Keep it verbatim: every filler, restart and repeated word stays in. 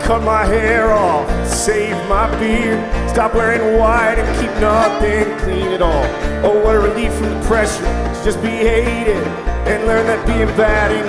cut my hair off, save my beard, stop wearing white and keep nothing clean at all. Oh, what a relief from the pressure to just be hated and learn that being bad ain't